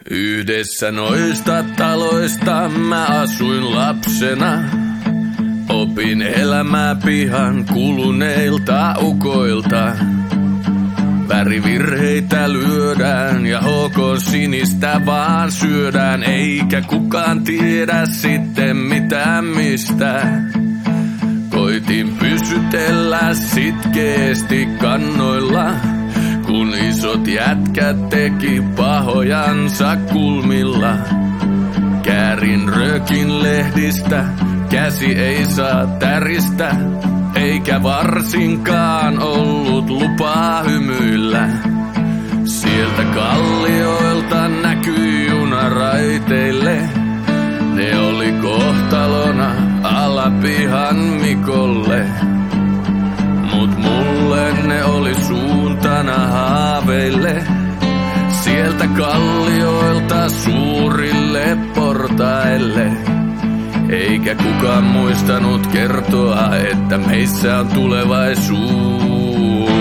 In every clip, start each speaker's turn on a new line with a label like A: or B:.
A: Yhdessä noista taloista mä asuin lapsena. Opin elämää pihan kuluneilta ukoilta. Värivirheitä lyödään ja sinistä vaan syödään. Eikä kukaan tiedä sitten mitään mistä. Koitin pysytellä sitkeästi kannoilla, kun isot jätkät teki pahojansa kulmilla. Käärin rökin lehdistä, käsi ei saa täristä, eikä varsinkaan ollut lupaa hymyillä. Sieltä kallioilta näkyi junaraiteille, ne oli kohtalona alapihan Mikolle. Mut mulle ne oli suuntana haaveille, sieltä kallioilta suurille portaille. Eikä kukaan muistanut kertoa, että meissä on tulevaisuus.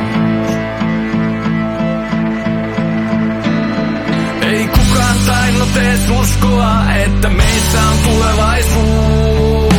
A: Ei kukaan tainnut ees uskoa, että meissä on tulevaisuus.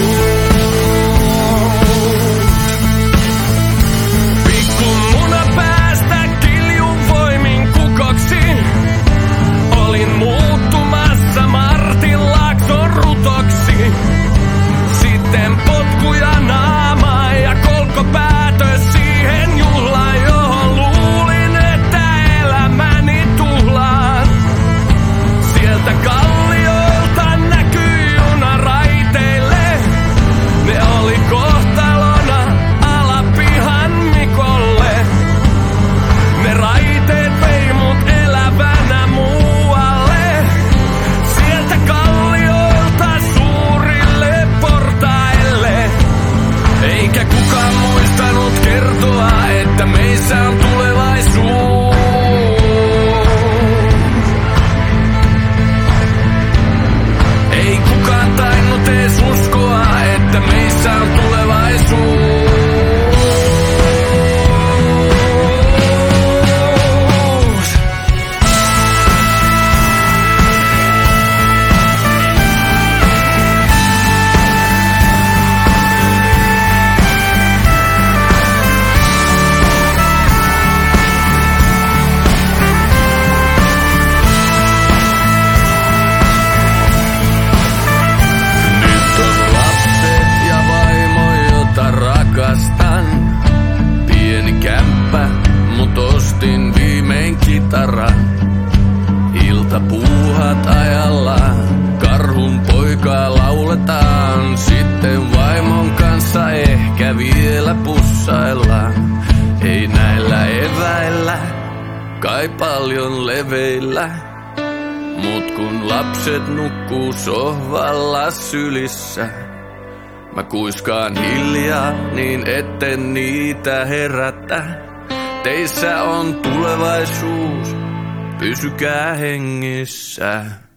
A: Pikku muna päästä kiljun voimin kukoksi. Olin muuttumassa Martin Laakson rutoksi. Sitten potkuja naamaan ja kolkkopäätös siihen juhlaan, johon luulin, että elämäni tuhlaan. Sieltä kallioilta näkyi junaraiteille, ne oli kohtalona alapihan Mikolle. Ne raiteet vei mut elävänä muualle, sieltä kallioilta suurille portaille. Eikä kukaan muistanut kertoa, että meissä on tulevaisuus. Ei kukaan tainnut ees uskoa, että meissä on tulevaisuus. Pieni kämppä, mut ostin viimein kitaran. Iltapuuhat ajallaan, karhun poikaa lauletaan. Sitten vaimon kanssa ehkä vielä pussaillaan. Ei näillä eväillä, kai paljon leveillä. Mut kun lapset nukkuu sohvalla sylissä, mä kuiskaan hiljaa niin etten niitä herätä. Teissä on tulevaisuus, pysykää hengissä.